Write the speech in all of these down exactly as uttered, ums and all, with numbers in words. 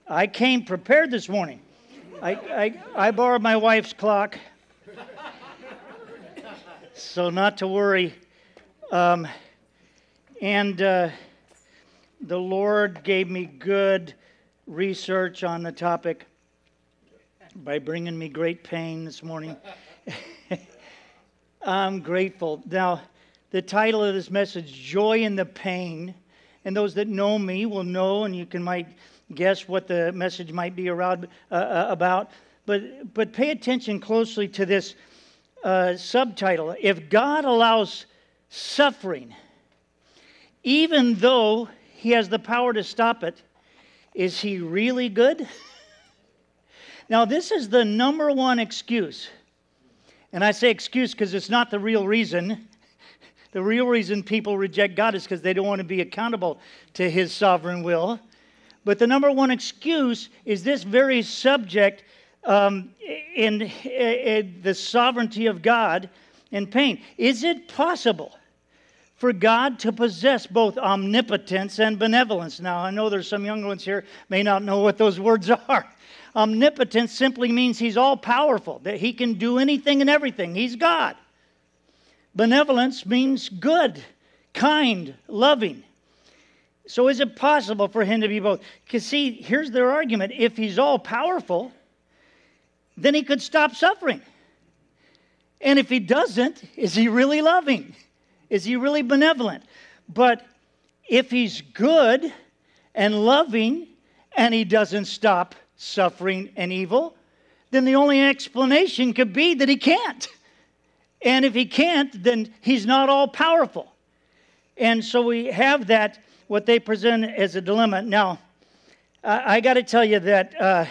I came prepared this morning. I, I, I borrowed my wife's clock, so not to worry. Um, and uh, the Lord gave me good research on the topic by bringing me great pain this morning. I'm grateful. Now, the title of this message, Joy in the Pain, and those that know me will know, and you can might guess what the message might be around, uh, about, but but pay attention closely to this uh, subtitle. If God allows suffering, even though He has the power to stop it, is He really good? Now, this is the number one excuse. And I say excuse because it's not the real reason. The real reason people reject God is because they don't want to be accountable to His sovereign will. But the number one excuse is this very subject um, in, in the sovereignty of God and pain. Is it possible for God to possess both omnipotence and benevolence? Now, I know there's some young ones here may not know what those words are. Omnipotence simply means He's all-powerful, that He can do anything and everything. He's God. Benevolence means good, kind, loving. So is it possible for Him to be both? Because see, here's their argument. If He's all-powerful, then He could stop suffering. And if He doesn't, is He really loving? Is He really benevolent? But if He's good and loving and He doesn't stop suffering and evil, then the only explanation could be that He can't. And if He can't, then He's not all-powerful. And so we have that, what they present as a dilemma. Now, I, I got to tell you that uh,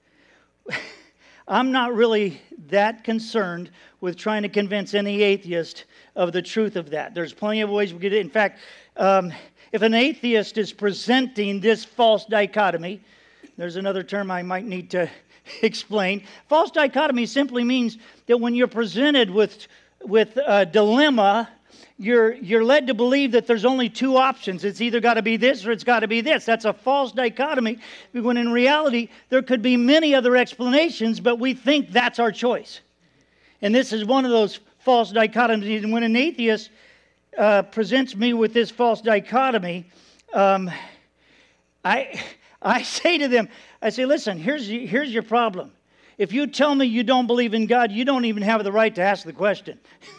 I'm not really that concerned with trying to convince any atheist of the truth of that. There's plenty of ways we could do it. In fact, um, if an atheist is presenting this false dichotomy, there's another term I might need to explain. False dichotomy simply means that when you're presented with, with a dilemma, You're you're led to believe that there's only two options. It's either got to be this or it's got to be this. That's a false dichotomy, when in reality, there could be many other explanations, but we think that's our choice. And this is one of those false dichotomies. And when an atheist uh, presents me with this false dichotomy, um, I I say to them, I say, listen, here's here's your problem. If you tell me you don't believe in God, you don't even have the right to ask the question.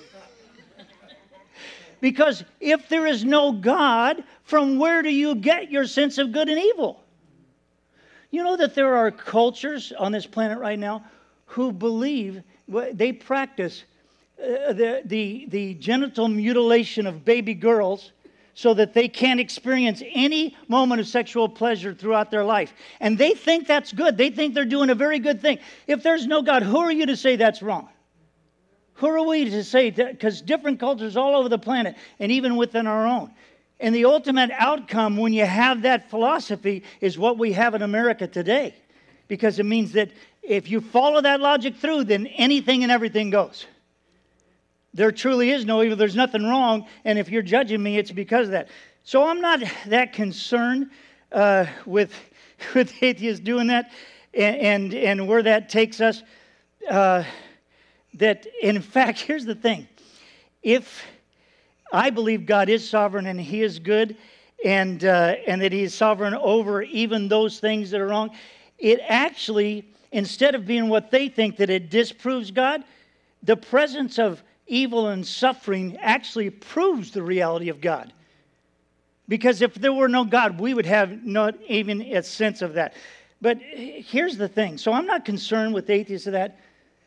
Because if there is no God, from where do you get your sense of good and evil? You know that there are cultures on this planet right now who believe, they practice uh, the, the, the genital mutilation of baby girls so that they can't experience any moment of sexual pleasure throughout their life. And they think that's good. They think they're doing a very good thing. If there's no God, who are you to say that's wrong? Who are we to say that? Because different cultures all over the planet, and even within our own. And the ultimate outcome when you have that philosophy is what we have in America today. Because it means that if you follow that logic through, then anything and everything goes. There truly is no evil. There's nothing wrong. And if you're judging me, it's because of that. So I'm not that concerned uh, with, with atheists doing that and, and, and where that takes us. Uh, That, in fact, here's the thing. If I believe God is sovereign and He is good and, uh, and that He is sovereign over even those things that are wrong, it actually, instead of being what they think that it disproves God, the presence of evil and suffering actually proves the reality of God. Because if there were no God, we would have not even a sense of that. But here's the thing. So I'm not concerned with atheists of that.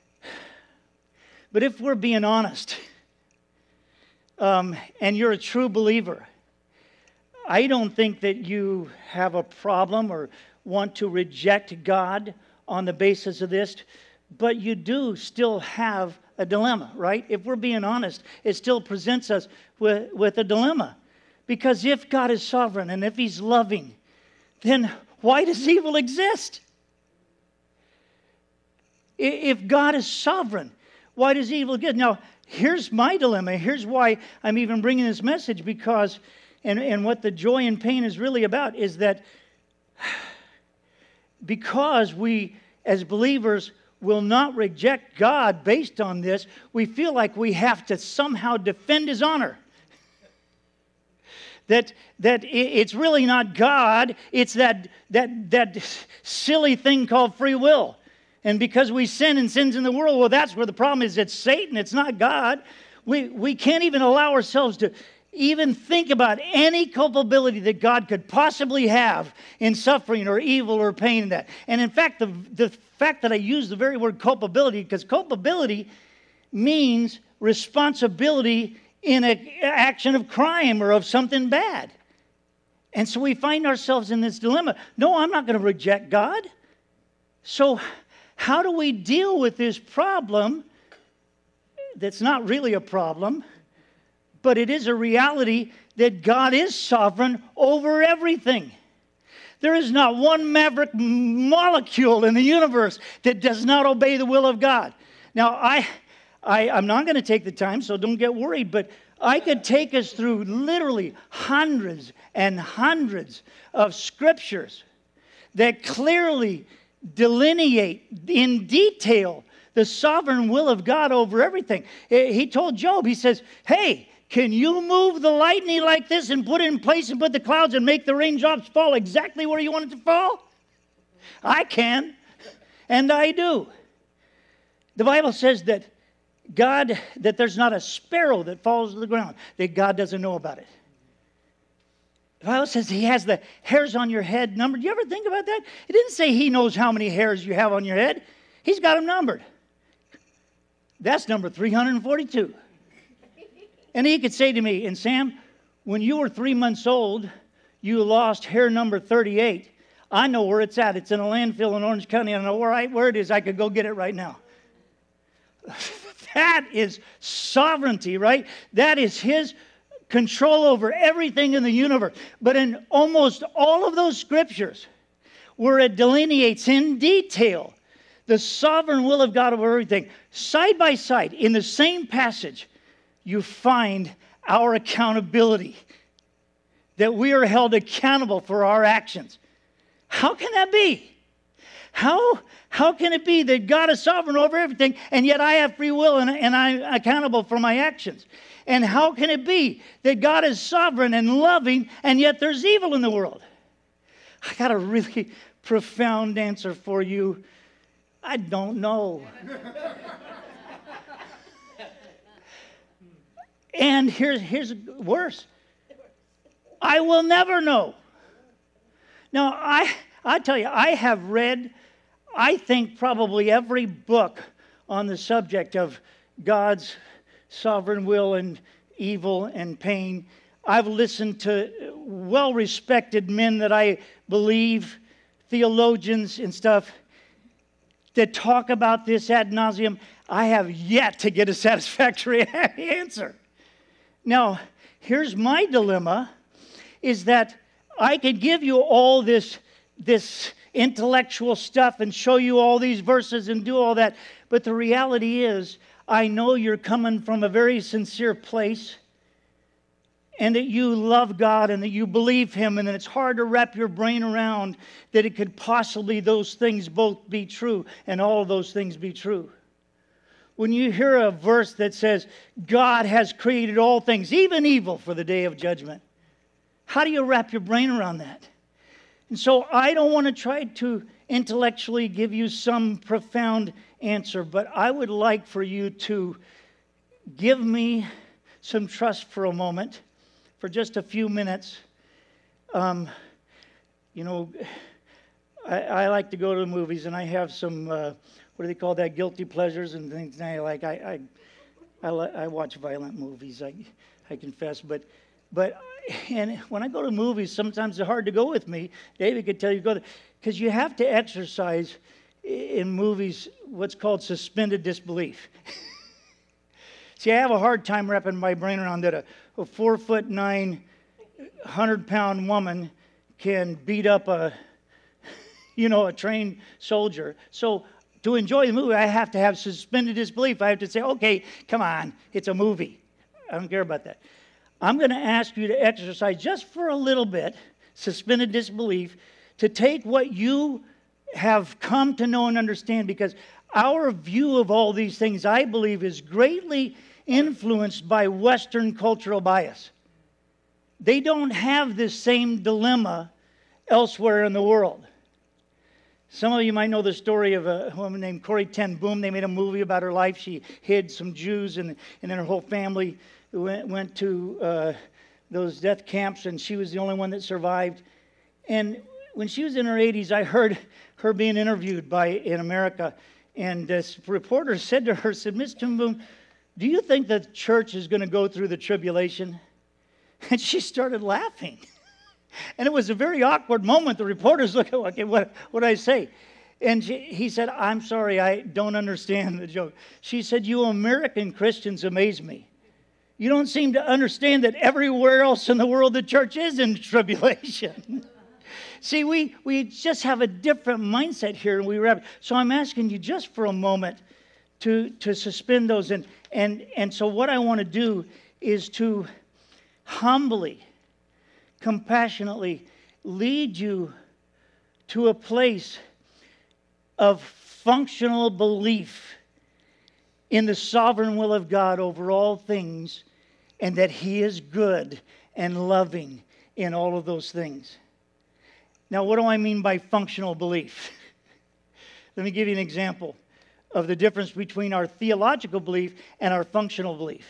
But if we're being honest, um, and you're a true believer, I don't think that you have a problem or want to reject God on the basis of this, but you do still have a dilemma, right? If we're being honest, it still presents us with, with a dilemma. Because if God is sovereign and if He's loving, then why does evil exist? If God is sovereign, why does evil exist? Now, here's my dilemma. Here's why I'm even bringing this message, because, and, and what the joy and pain is really about is that because we, as believers, will not reject God based on this, we feel like we have to somehow defend His honor. That, that it's really not God, it's that, that, that silly thing called free will. And because we sin and sin's in the world, well, that's where the problem is. It's Satan, it's not God. We, we can't even allow ourselves to even think about any culpability that God could possibly have in suffering or evil or pain in that. And in fact, the, the fact that I use the very word culpability, because culpability means responsibility in an action of crime or of something bad. And so we find ourselves in this dilemma. No, I'm not going to reject God. So how do we deal with this problem that's not really a problem, but it is a reality that God is sovereign over everything? There is not one maverick molecule in the universe that does not obey the will of God. Now, I... I, I'm not going to take the time, so don't get worried, but I could take us through literally hundreds and hundreds of scriptures that clearly delineate in detail the sovereign will of God over everything. He told Job, he says, hey, can you move the lightning like this and put it in place and put the clouds and make the raindrops fall exactly where you want it to fall? I can, and I do. The Bible says that God, that there's not a sparrow that falls to the ground, that God doesn't know about it. The Bible says He has the hairs on your head numbered. Do you ever think about that? It didn't say He knows how many hairs you have on your head. He's got them numbered. That's number three hundred forty-two. And He could say to me, and Sam, when you were three months old, you lost hair number thirty-eight. I know where it's at. It's in a landfill in Orange County. I know where, I, where it is. I could go get it right now. That is sovereignty, right? That is His control over everything in the universe. But in almost all of those scriptures, where it delineates in detail the sovereign will of God over everything, side by side, in the same passage, you find our accountability, that we are held accountable for our actions. How can that be? How, how can it be that God is sovereign over everything, and yet I have free will and, and I'm accountable for my actions? And how can it be that God is sovereign and loving, and yet there's evil in the world? I got a really profound answer for you. I don't know. And here's, here's worse. I will never know. Now, I, I tell you, I have read, I think, probably every book on the subject of God's sovereign will and evil and pain. I've listened to well-respected men that I believe, theologians and stuff, that talk about this ad nauseum. I have yet to get a satisfactory answer. Now, here's my dilemma, is that I could give you all this, this intellectual stuff and show you all these verses and do all that, but the reality is, I know you're coming from a very sincere place, and that you love God and that you believe Him, and that it's hard to wrap your brain around that it could possibly those things both be true and all of those things be true. When you hear a verse that says, God has created all things, even evil, for the day of judgment, how do you wrap your brain around that? And so I don't want to try to intellectually give you some profound answer, but I would like for you to give me some trust for a moment, for just a few minutes. Um, you know, I, I like to go to the movies, and I have some, uh, what do they call that, guilty pleasures and things. And I like, I, I, I, I watch violent movies, I, I confess, but, but, and when I go to movies, sometimes they're hard to go with me. David could tell you, go because you have to exercise in movies what's called suspended disbelief. See, I have a hard time wrapping my brain around that a, a four foot nine, hundred pound woman can beat up a, you know, a trained soldier. So to enjoy the movie, I have to have suspended disbelief. I have to say, okay, come on, it's a movie. I don't care about that. I'm going to ask you to exercise just for a little bit, suspended disbelief, to take what you have come to know and understand, because our view of all these things, I believe, is greatly influenced by Western cultural bias. They don't have this same dilemma elsewhere in the world. Some of you might know the story of a woman named Corrie ten Boom. They made a movie about her life. She hid some Jews, and, and then her whole family went, went to uh, those death camps, and she was the only one that survived. And when she was in her eighties, I heard her being interviewed by in America, and this reporter said to her, said, "Miss ten Boom, do you think the church is going to go through the tribulation?" And she started laughing. And it was a very awkward moment. The reporters look at, okay, what what did I say? And she, he said, "I'm sorry, I don't understand the joke." She said, "You American Christians amaze me. You don't seem to understand that everywhere else in the world the church is in tribulation." See, we, we just have a different mindset here, and we wrap. So I'm asking you just for a moment to, to suspend those. And, and, and so what I want to do is to humbly, compassionately lead you to a place of functional belief in the sovereign will of God over all things, and that He is good and loving in all of those things. Now, what do I mean by functional belief? Let me give you an example of the difference between our theological belief and our functional belief.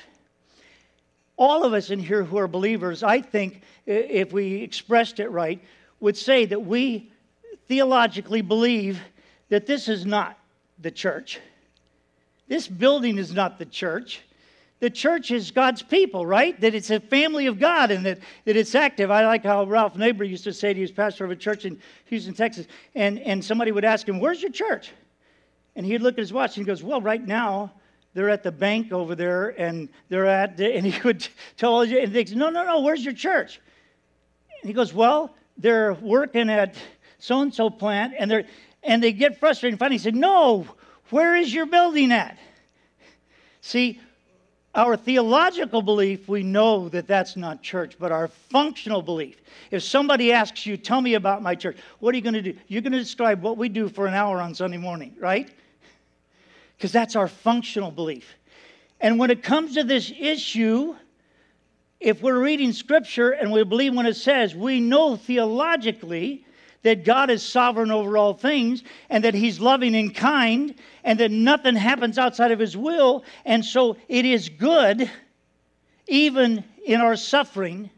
All of us in here who are believers, I think, if we expressed it right, would say that we theologically believe that this is not the church. This building is not the church. The church is God's people, right? That it's a family of God, and that, that it's active. I like how Ralph Neighbor used to say, he was pastor of a church in Houston, Texas, and, and somebody would ask him, "Where's your church?" And he'd look at his watch and he goes, "Well, right now, they're at the bank over there, and they're at," the, and he would tell you, and they say, "No, no, no, where's your church?" And he goes, "Well, they're working at so-and-so plant," and they're and they get frustrated. And finally he said, "No, where is your building at?" See, our theological belief, we know that that's not church, but our functional belief, if somebody asks you, "Tell me about my church," what are you going to do? You're going to describe what we do for an hour on Sunday morning, right? Because that's our functional belief. And when it comes to this issue, if we're reading Scripture and we believe when it says, we know theologically that God is sovereign over all things, and that He's loving and kind, and that nothing happens outside of His will, and so it is good, even in our suffering.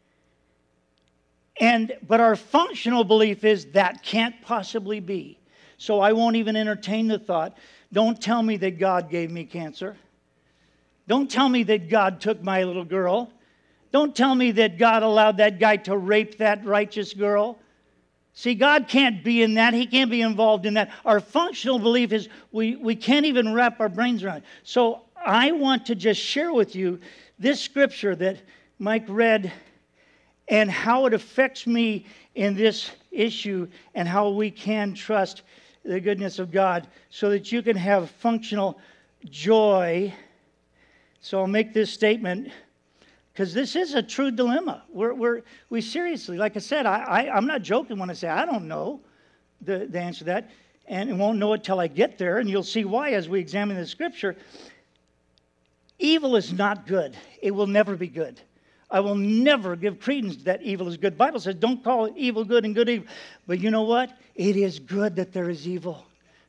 And but our functional belief is that can't possibly be. So I won't even entertain the thought. Don't tell me that God gave me cancer. Don't tell me that God took my little girl. Don't tell me that God allowed that guy to rape that righteous girl. See, God can't be in that. He can't be involved in that. Our functional belief is we, we can't even wrap our brains around it. So I want to just share with you this scripture that Mike read and how it affects me in this issue, and how we can trust the goodness of God so that you can have functional joy. So I'll make this statement, because this is a true dilemma. We're, we're, we seriously, like I said, I, I, I'm not joking when I say I don't know the, the answer to that, and won't know it till I get there, and you'll see why as we examine the scripture. Evil is not good. It will never be good. I will never give credence that evil is good. The Bible says don't call it evil good and good evil. But you know what? It is good that there is evil.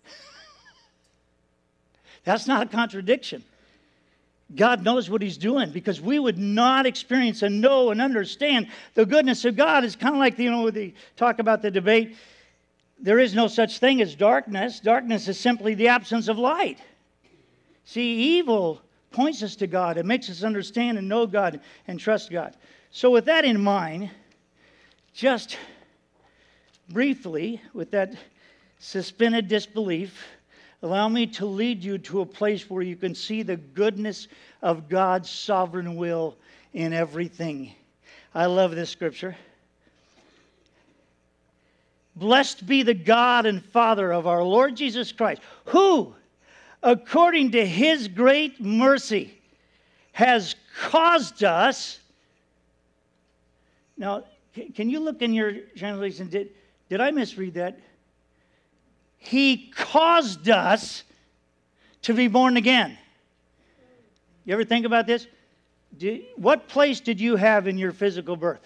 That's not a contradiction. God knows what He's doing, because we would not experience and know and understand the goodness of God. It's kind of like, you know, they talk about the debate. There is no such thing as darkness. Darkness is simply the absence of light. See, evil points us to God. It makes us understand and know God and trust God. So with that in mind, just briefly, with that suspended disbelief, allow me to lead you to a place where you can see the goodness of God's sovereign will in everything. I love this scripture. Blessed be the God and Father of our Lord Jesus Christ, who, according to His great mercy, has caused us. Now, can you look in your translation? Did, did I misread that? He caused us to be born again. You ever think about this? Did, what place did you have in your physical birth?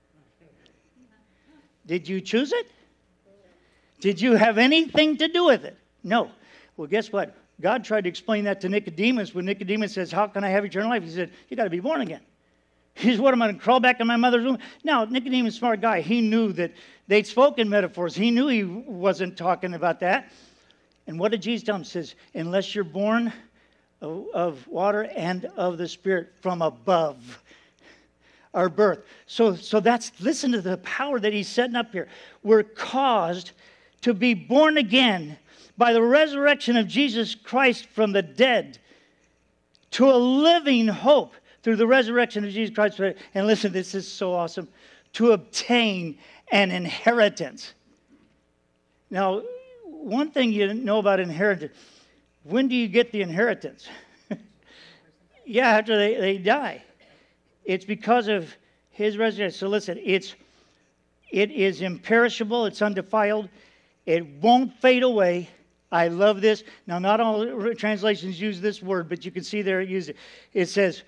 Did you choose it? Did you have anything to do with it? No. Well, guess what? God tried to explain that to Nicodemus when Nicodemus says, how can I have eternal life? He said, you got to be born again. He says, what, am I going to crawl back in my mother's womb? Now, Nicodemus, smart guy, he knew that they'd spoken metaphors. He knew he wasn't talking about that. And what did Jesus tell him? He says, unless you're born of, of water and of the Spirit from above, our birth. So, so that's, listen to the power that he's setting up here. We're caused to be born again by the resurrection of Jesus Christ from the dead to a living hope through the resurrection of Jesus Christ. And listen, this is so awesome. To obtain an inheritance. Now, one thing you know about inheritance, when do you get the inheritance? Yeah, after they, they die. It's because of his resurrection. So listen, it's it is imperishable, it's undefiled, it won't fade away. I love this. Now, not all translations use this word, but you can see there it uses it. It says,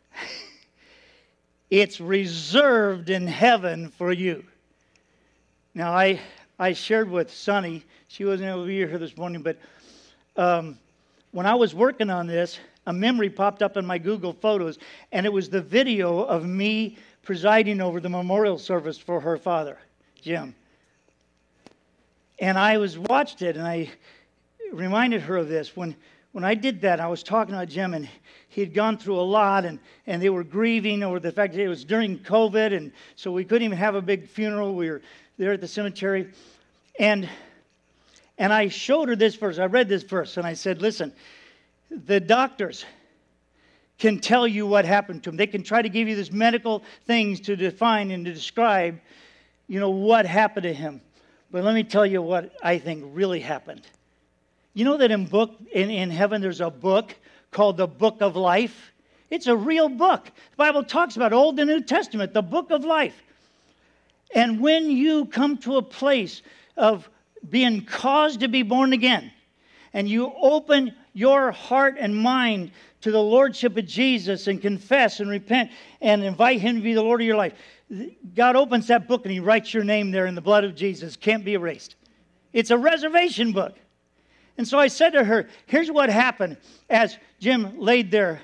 it's reserved in heaven for you. Now, I I shared with Sunny, she wasn't able to be here this morning, but um, when I was working on this, a memory popped up in my Google Photos, and it was the video of me presiding over the memorial service for her father, Jim. And I was watched it, and I reminded her of this. When when I did that, I was talking about Jim, and he had gone through a lot, and, and they were grieving over the fact that it was during COVID, and so we couldn't even have a big funeral. We were there at the cemetery. And, and I showed her this verse. I read this verse, and I said, listen, the doctors can tell you what happened to him. They can try to give you this medical things to define and to describe, you know, what happened to him. But let me tell you what I think really happened. You know that in book in, in heaven there's a book called the Book of Life? It's a real book. The Bible talks about Old and New Testament, the Book of Life. And when you come to a place of being caused to be born again, and you open your heart and mind to the Lordship of Jesus and confess and repent and invite Him to be the Lord of your life, God opens that book and He writes your name there in the blood of Jesus. Can't be erased. It's a reservation book. And so I said to her, here's what happened as Jim laid there,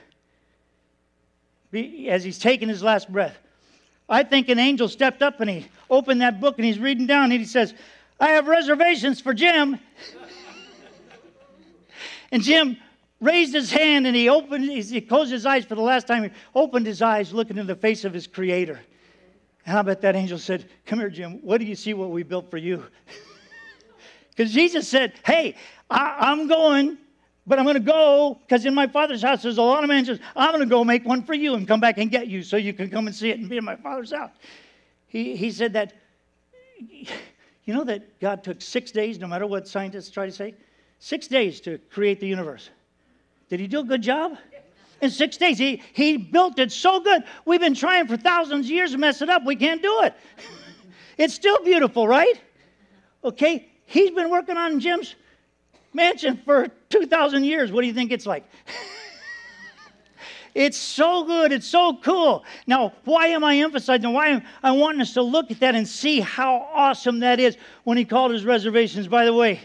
as he's taking his last breath. I think an angel stepped up and he opened that book and he's reading down and he says, I have reservations for Jim. And Jim raised his hand and he opened, he closed his eyes for the last time. He opened his eyes looking in the face of his Creator. And I bet that angel said, come here, Jim, what do you see what we built for you? Because Jesus said, hey, I, I'm going, but I'm going to go because in my Father's house there's a lot of mansions. I'm going to go make one for you and come back and get you so you can come and see it and be in my Father's house. He, he said that, you know that God took six days, no matter what scientists try to say, six days to create the universe. Did He do a good job? In six days, he, he built it so good. We've been trying for thousands of years to mess it up. We can't do it. It's still beautiful, right? Okay, He's been working on Jim's mansion for two thousand years. What do you think it's like? It's so good. It's so cool. Now, why am I emphasizing? Why am I wanting us to look at that and see how awesome that is when He called His reservations? By the way,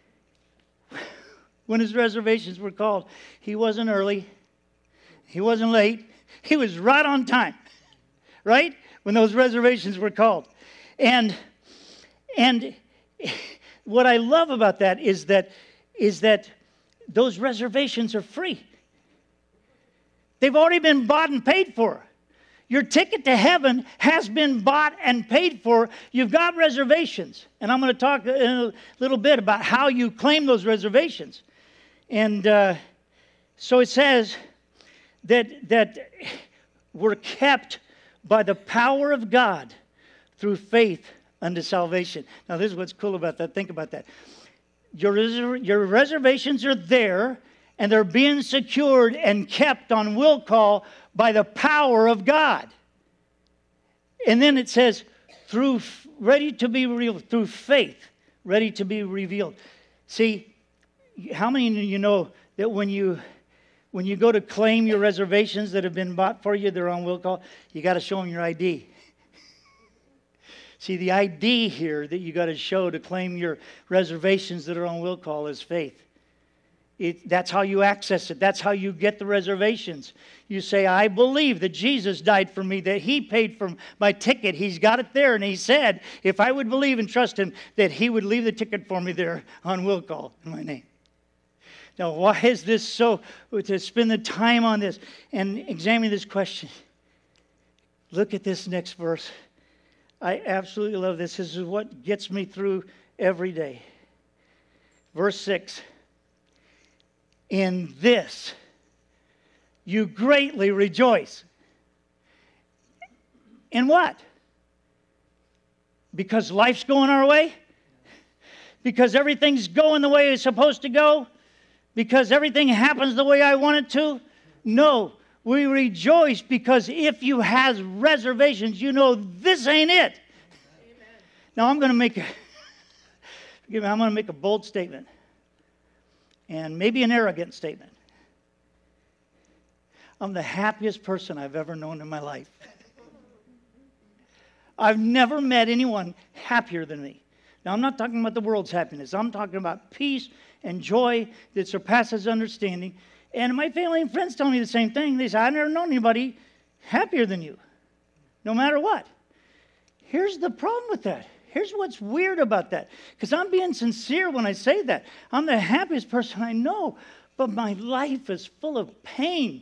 when His reservations were called, He wasn't early. He wasn't late. He was right on time, right? When those reservations were called. And and what I love about that is that is that those reservations are free. They've already been bought and paid for. Your ticket to heaven has been bought and paid for. You've got reservations. And I'm going to talk a little bit about how you claim those reservations. And uh, so it says that, that we're kept by the power of God through faith unto salvation. Now, this is what's cool about that. Think about that. Your, reser- your reservations are there, and they're being secured and kept on will call by the power of God. And then it says, through ready to be revealed, through faith, ready to be revealed. See, how many of you know that when you when you go to claim your reservations that have been bought for you, they're on will call, you got to show them your I D. See, the I D here that you got to show to claim your reservations that are on will call is faith. It, that's how you access it. That's how you get the reservations. You say, I believe that Jesus died for me, that He paid for my ticket. He's got it there. And He said, if I would believe and trust Him, that He would leave the ticket for me there on will call in my name. Now, why is this so, to spend the time on this and examine this question? Look at this next verse. I absolutely love this. This is what gets me through every day. Verse six. In this you greatly rejoice. In what? Because life's going our way? Because everything's going the way it's supposed to go? Because everything happens the way I want it to? No. We rejoice because if you have reservations, you know this ain't it. Amen. Now I'm going to make a, forgive me, I'm going to make a bold statement. And maybe an arrogant statement. I'm the happiest person I've ever known in my life. I've never met anyone happier than me. Now, I'm not talking about the world's happiness. I'm talking about peace and joy that surpasses understanding. And my family and friends tell me the same thing. They say, I've never known anybody happier than you, no matter what. Here's the problem with that. Here's what's weird about that. Because I'm being sincere when I say that. I'm the happiest person I know, but my life is full of pain.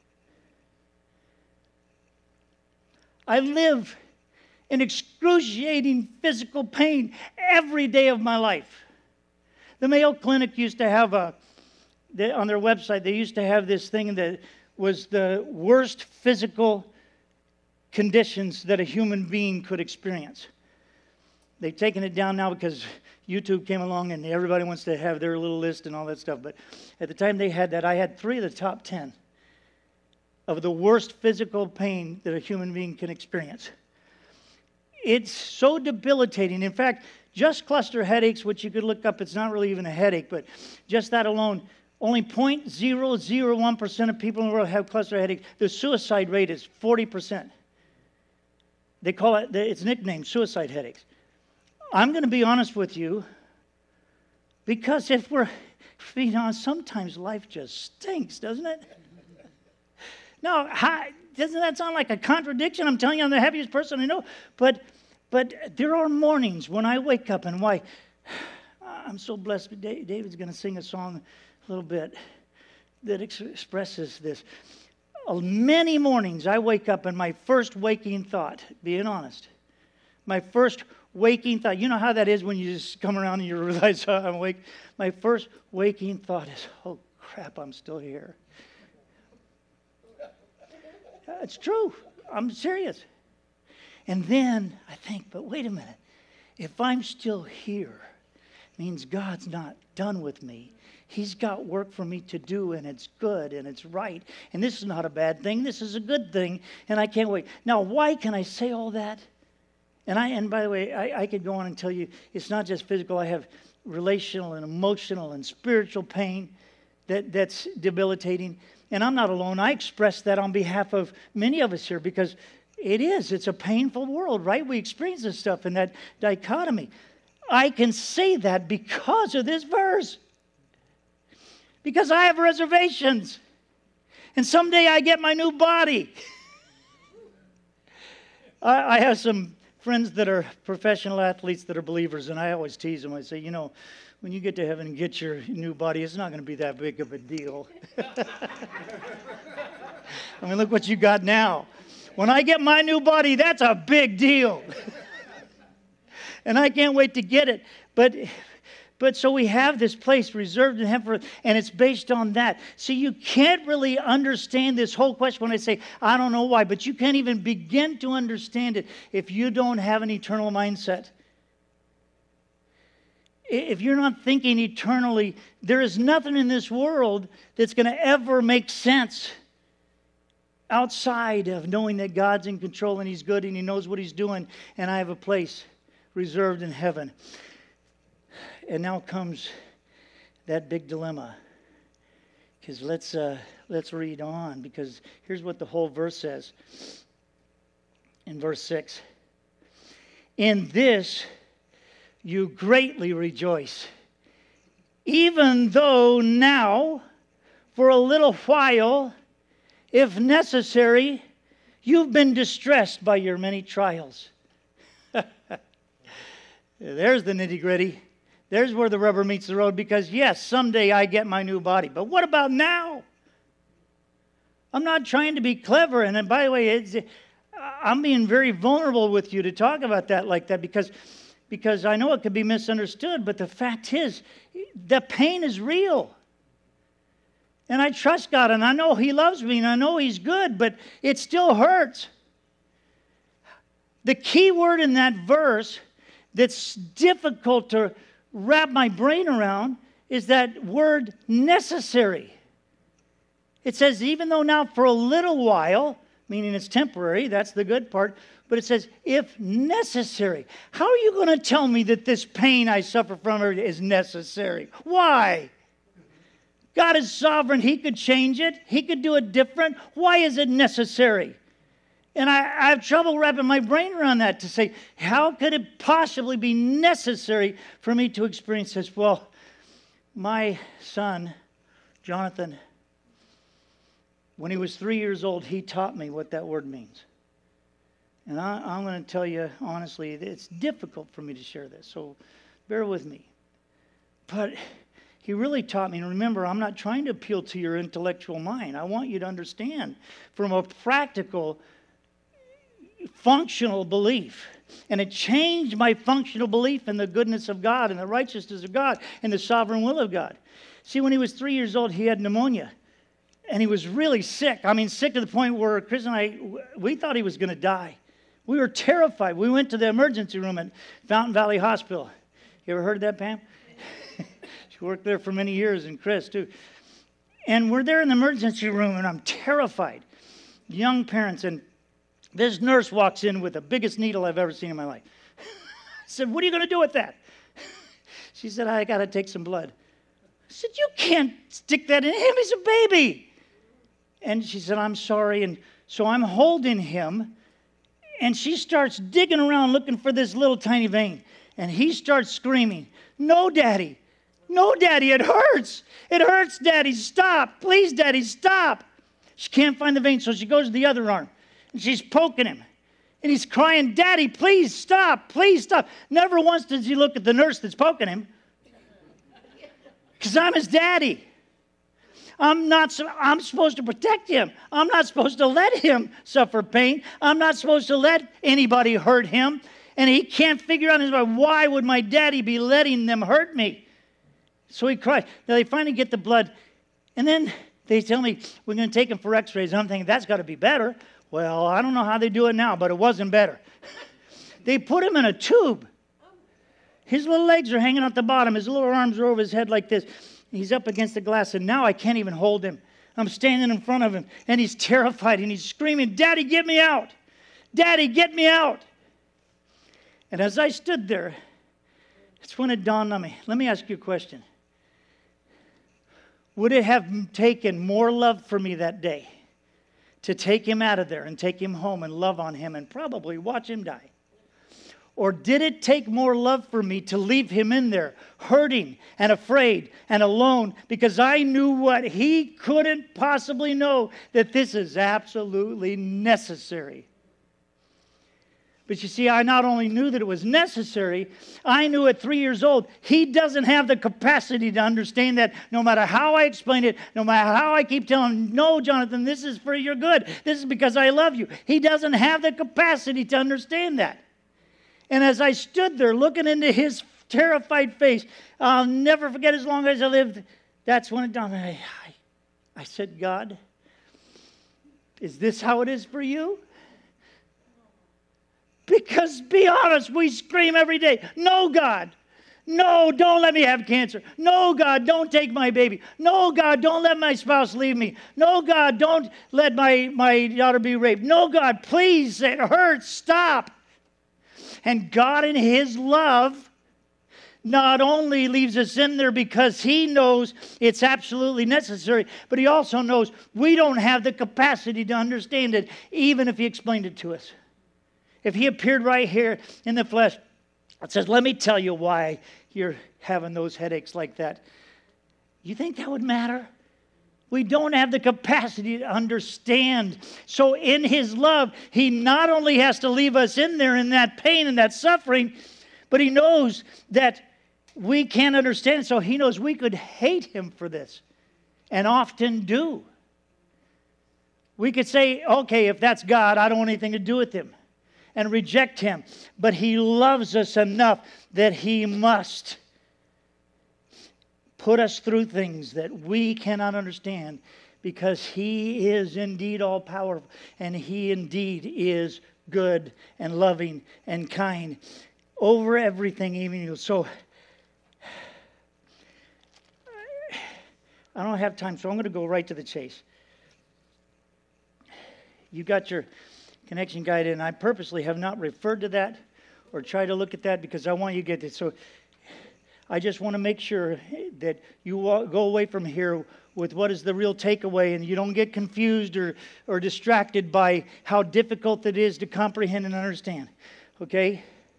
I live in excruciating physical pain every day of my life. The Mayo Clinic used to have a, they, on their website, they used to have this thing that was the worst physical conditions that a human being could experience. They've taken it down now because YouTube came along and everybody wants to have their little list and all that stuff. But at the time they had that, I had three of the top ten of the worst physical pain that a human being can experience. It's so debilitating. In fact, just cluster headaches, which you could look up, it's not really even a headache, but just that alone, only zero point zero zero one percent of people in the world have cluster headaches. The suicide rate is forty percent. They call it, it's nicknamed suicide headaches. I'm going to be honest with you, because if we're being honest, sometimes life just stinks, doesn't it? No, how, doesn't that sound like a contradiction? I'm telling you, I'm the happiest person I know. But, but there are mornings when I wake up, and why? I'm so blessed. David's going to sing a song a little bit that ex- expresses this. Many mornings I wake up, and my first waking thought, being honest, my first waking thought, you know how that is when you just come around and you realize, oh, I'm awake. My first waking thought is, oh crap, I'm still here. It's true. I'm serious. And then I think, but wait a minute. If I'm still here, it means God's not done with me. He's got work for me to do, and it's good, and it's right. And this is not a bad thing. This is a good thing, and I can't wait. Now, why can I say all that? And I, and by the way, I, I could go on and tell you, it's not just physical. I have relational and emotional and spiritual pain that, that's debilitating. And I'm not alone. I express that on behalf of many of us here because it is. It's a painful world, right? We experience this stuff in that dichotomy. I can say that because of this verse. Because I have reservations. And someday I get my new body. I, I have some friends that are professional athletes that are believers, and I always tease them. I say, you know, when you get to heaven and get your new body, it's not going to be that big of a deal. I mean, look what you got now. When I get my new body, that's a big deal. And I can't wait to get it. But but so we have this place reserved in heaven, for, and it's based on that. See, you can't really understand this whole question when I say, I don't know why, but you can't even begin to understand it if you don't have an eternal mindset. If you're not thinking eternally, there is nothing in this world that's going to ever make sense outside of knowing that God's in control and He's good and He knows what He's doing, and I have a place reserved in heaven. And now comes that big dilemma. Because let's, uh, let's read on, because here's what the whole verse says. In verse six. In this you greatly rejoice, even though now, for a little while, if necessary, you've been distressed by your many trials. There's the nitty-gritty. There's where the rubber meets the road, because yes, someday I get my new body. But what about now? I'm not trying to be clever. And by the way, it's, I'm being very vulnerable with you to talk about that like that, because, because I know it could be misunderstood. But the fact is, the pain is real. And I trust God, and I know He loves me, and I know He's good, but it still hurts. The key word in that verse that's difficult to wrap my brain around is that word necessary. It says, even though now for a little while, meaning it's temporary, that's the good part, but it says, if necessary. How are you going to tell me that this pain I suffer from is necessary? Why? God is sovereign. He could change it. He could do it different. Why is it necessary? And I, I have trouble wrapping my brain around that, to say, how could it possibly be necessary for me to experience this? Well, my son, Jonathan, when he was three years old, he taught me what that word means. And I, I'm going to tell you, honestly, it's difficult for me to share this, so bear with me. But he really taught me, and remember, I'm not trying to appeal to your intellectual mind. I want you to understand from a practical, functional belief. And it changed my functional belief in the goodness of God and the righteousness of God and the sovereign will of God. See, when he was three years old, he had pneumonia. And he was really sick. I mean, sick to the point where Chris and I, we thought he was going to die. We were terrified. We went to the emergency room at Fountain Valley Hospital. You ever heard of that, Pam? She worked there for many years, and Chris, too. And we're there in the emergency room, and I'm terrified. Young parents, and this nurse walks in with the biggest needle I've ever seen in my life. I said, what are you going to do with that? She said, I got to take some blood. I said, you can't stick that in him. He's a baby. And she said, I'm sorry. And so I'm holding him, and she starts digging around looking for this little tiny vein. And he starts screaming, no, Daddy. No, Daddy, it hurts. It hurts, Daddy. Stop. Please, Daddy, stop. She can't find the vein, so she goes to the other arm. And she's poking him. And he's crying, Daddy, please stop. Please stop. Never once does he look at the nurse that's poking him. Because I'm his daddy. I'm not. I'm supposed to protect him. I'm not supposed to let him suffer pain. I'm not supposed to let anybody hurt him. And he can't figure out in his mind, why would my daddy be letting them hurt me? So he cries. Now they finally get the blood. And then they tell me, we're going to take him for x-rays. And I'm thinking, that's got to be better. Well, I don't know how they do it now, but it wasn't better. They put him in a tube. His little legs are hanging out the bottom. His little arms are over his head like this. He's up against the glass, and now I can't even hold him. I'm standing in front of him, and he's terrified, and he's screaming, Daddy, get me out. Daddy, get me out. And as I stood there, it's when it dawned on me. Let me ask you a question. Would it have taken more love for me that day to take him out of there and take him home and love on him and probably watch him die? Or did it take more love for me to leave him in there, hurting and afraid and alone, because I knew what he couldn't possibly know, that this is absolutely necessary? But you see, I not only knew that it was necessary, I knew at three years old, he doesn't have the capacity to understand that no matter how I explain it, no matter how I keep telling him, no, Jonathan, this is for your good. This is because I love you. He doesn't have the capacity to understand that. And as I stood there looking into his terrified face, I'll never forget as long as I lived, that's when it dawned on me. I, I said, God, is this how it is for you? Because, be honest, we scream every day, no, God. No, don't let me have cancer. No, God, don't take my baby. No, God, don't let my spouse leave me. No, God, don't let my, my daughter be raped. No, God, please, it hurts, stop. And God in His love not only leaves us in there because He knows it's absolutely necessary, but He also knows we don't have the capacity to understand it, even if He explained it to us. If He appeared right here in the flesh, it says, let me tell you why you're having those headaches like that. You think that would matter? We don't have the capacity to understand. So in His love, He not only has to leave us in there in that pain and that suffering, but He knows that we can't understand it. So He knows we could hate Him for this, and often do. We could say, okay, if that's God, I don't want anything to do with Him, and reject Him. But He loves us enough that He must put us through things that we cannot understand, because He is indeed all-powerful, and He indeed is good and loving and kind over everything, even you. So I don't have time, so I'm going to go right to the chase. You got your connection guide in. I purposely have not referred to that or tried to look at that because I want you to get it. So I just want to make sure that you go away from here with what is the real takeaway, and you don't get confused or, or distracted by how difficult it is to comprehend and understand. Okay?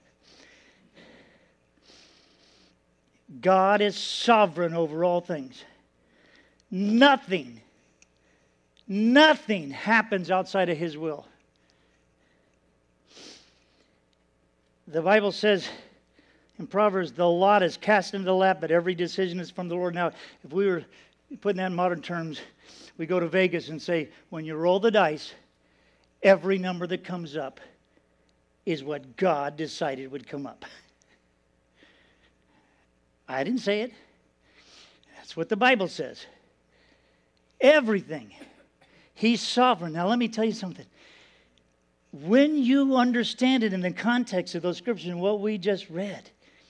God is sovereign over all things. Nothing, nothing happens outside of His will. The Bible says in Proverbs, the lot is cast into the lap, but every decision is from the Lord. Now, if we were putting that in modern terms, we go to Vegas and say, when you roll the dice, every number that comes up is what God decided would come up. I didn't say it. That's what the Bible says. Everything. He's sovereign. Now, let me tell you something. When you understand it in the context of those scriptures and what we just read,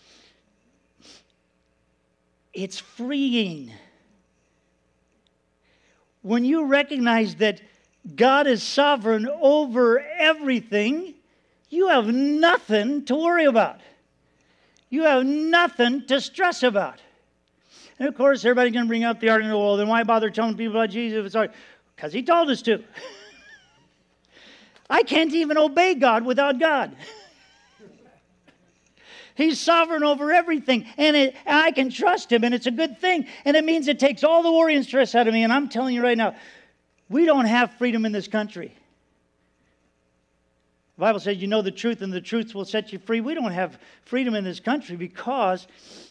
it's freeing. When you recognize that God is sovereign over everything, you have nothing to worry about. You have nothing to stress about. And of course, everybody's going to bring up the argument, well, then why bother telling people about Jesus if it's hard? Because He told us to. I can't even obey God without God. He's sovereign over everything, and, it, and I can trust Him, and it's a good thing. And it means it takes all the worry and stress out of me. And I'm telling you right now, we don't have freedom in this country. The Bible says, you know the truth, and the truth will set you free. We don't have freedom in this country because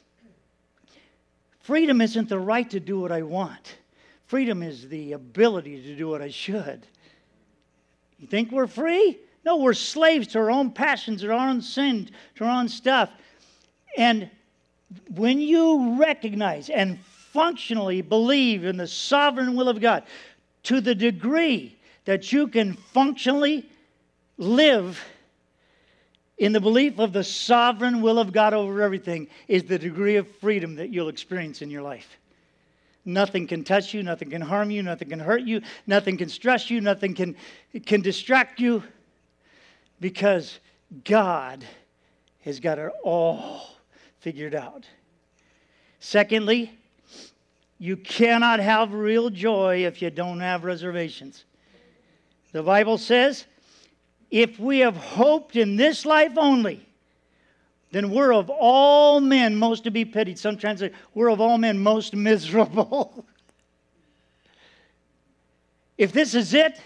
freedom isn't the right to do what I want. Freedom is the ability to do what I should. You think we're free? No, we're slaves to our own passions, to our own sin, to our own stuff. And when you recognize and functionally believe in the sovereign will of God, to the degree that you can functionally live in the belief of the sovereign will of God over everything, is the degree of freedom that you'll experience in your life. Nothing can touch you, nothing can harm you, nothing can hurt you, nothing can stress you, nothing can, can distract you, because God has got it all figured out. Secondly, you cannot have real joy if you don't have reservations. The Bible says, if we have hoped in this life only, then we're of all men most to be pitied. Some translate, we're of all men most miserable. If this is it,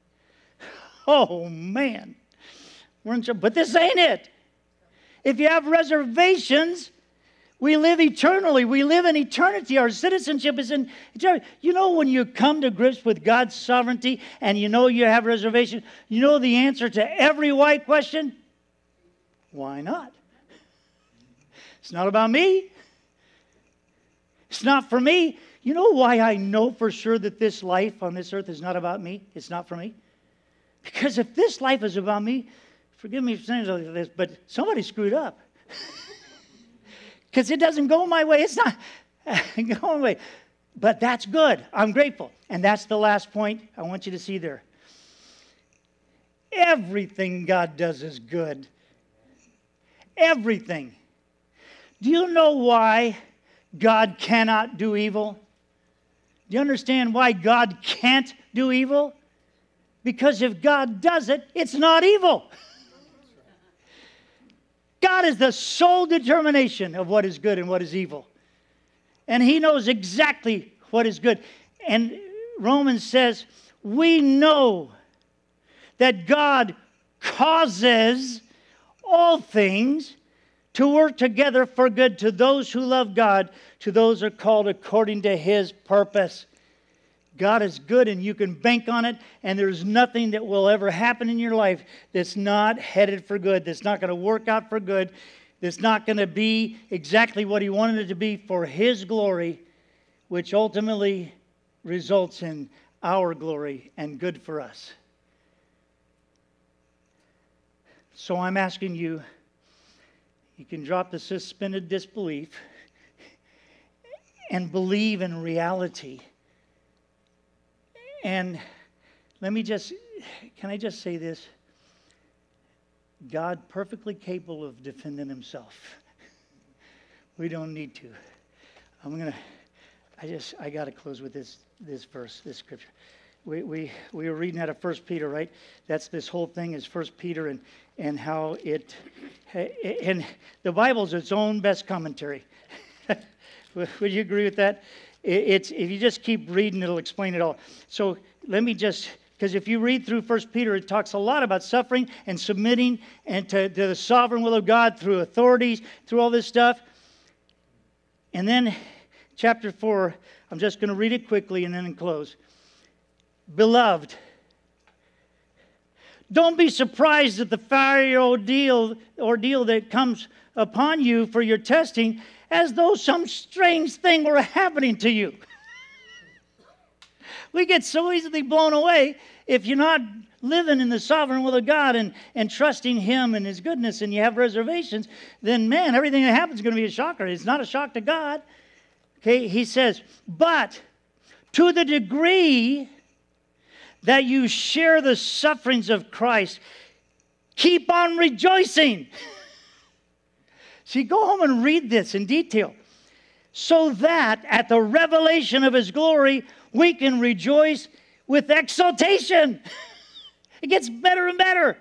oh man, we're in trouble. But this ain't it. If you have reservations, we live eternally. We live in eternity. Our citizenship is in eternity. You know, when you come to grips with God's sovereignty and you know you have reservations, you know the answer to every why question? Why not? It's not about me. It's not for me. You know why I know for sure that this life on this earth is not about me? It's not for me. Because if this life is about me, forgive me for saying like this, but somebody screwed up. Because it doesn't go my way. It's not going my way. But that's good. I'm grateful. And that's the last point I want you to see there. Everything God does is good. Everything. Do you know why God cannot do evil? Do you understand why God can't do evil? Because if God does it, it's not evil. God is the sole determination of what is good and what is evil. And He knows exactly what is good. And Romans says, we know that God causes all things to work together for good to those who love God, to those who are called according to His purpose. God is good and you can bank on it, and there's nothing that will ever happen in your life that's not headed for good, that's not going to work out for good, that's not going to be exactly what He wanted it to be for His glory, which ultimately results in our glory and good for us. So I'm asking you, you can drop the suspended disbelief and believe in reality. And let me just, can I just say this? God perfectly capable of defending Himself. We don't need to. I'm going to, I just, I got to close with this, this verse, this scripture. We, we, we were reading out of First Peter, right? That's this whole thing is First Peter and, and how it, and the Bible's its own best commentary. Would you agree with that? It's, if you just keep reading, it'll explain it all. So let me just, because if you read through First Peter, it talks a lot about suffering and submitting and to, to the sovereign will of God through authorities, through all this stuff. And then chapter four, I'm just going to read it quickly and then close. Beloved, don't be surprised at the fiery ordeal, ordeal that comes upon you for your testing, as though some strange thing were happening to you. We get so easily blown away if you're not living in the sovereign will of God and, and trusting Him and His goodness, and you have reservations, then man, everything that happens is going to be a shocker. It's not a shock to God. Okay, He says, but to the degree that you share the sufferings of Christ, keep on rejoicing. See, go home and read this in detail. So that at the revelation of His glory, we can rejoice with exultation. It gets better and better.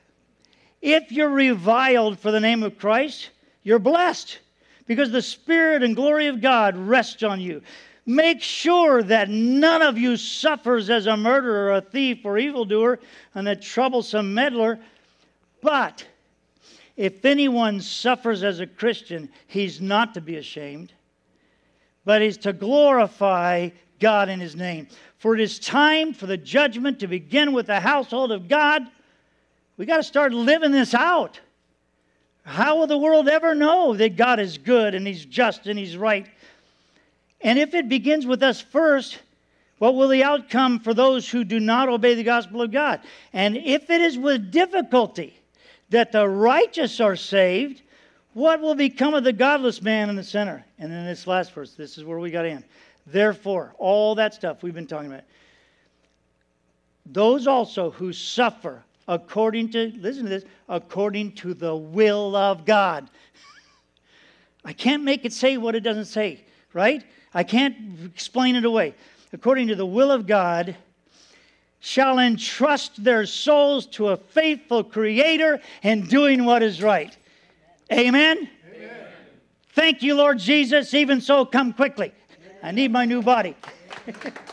If you're reviled for the name of Christ, you're blessed because the Spirit and glory of God rests on you. Make sure that none of you suffers as a murderer, a thief, or evildoer, and a troublesome meddler. But if anyone suffers as a Christian, he's not to be ashamed, but is to glorify God in His name. For it is time for the judgment to begin with the household of God. We got to start living this out. How will the world ever know that God is good and He's just and He's right? And if it begins with us first, what will the outcome for those who do not obey the gospel of God? And if it is with difficulty that the righteous are saved, what will become of the godless man in the sinner? And then this last verse, this is where we got in. Therefore, all that stuff we've been talking about. Those also who suffer according to, listen to this, according to the will of God. I can't make it say what it doesn't say, right? I can't explain it away. According to the will of God, shall entrust their souls to a faithful Creator in doing what is right. Amen? Amen. Thank you, Lord Jesus. Even so, come quickly. I need my new body.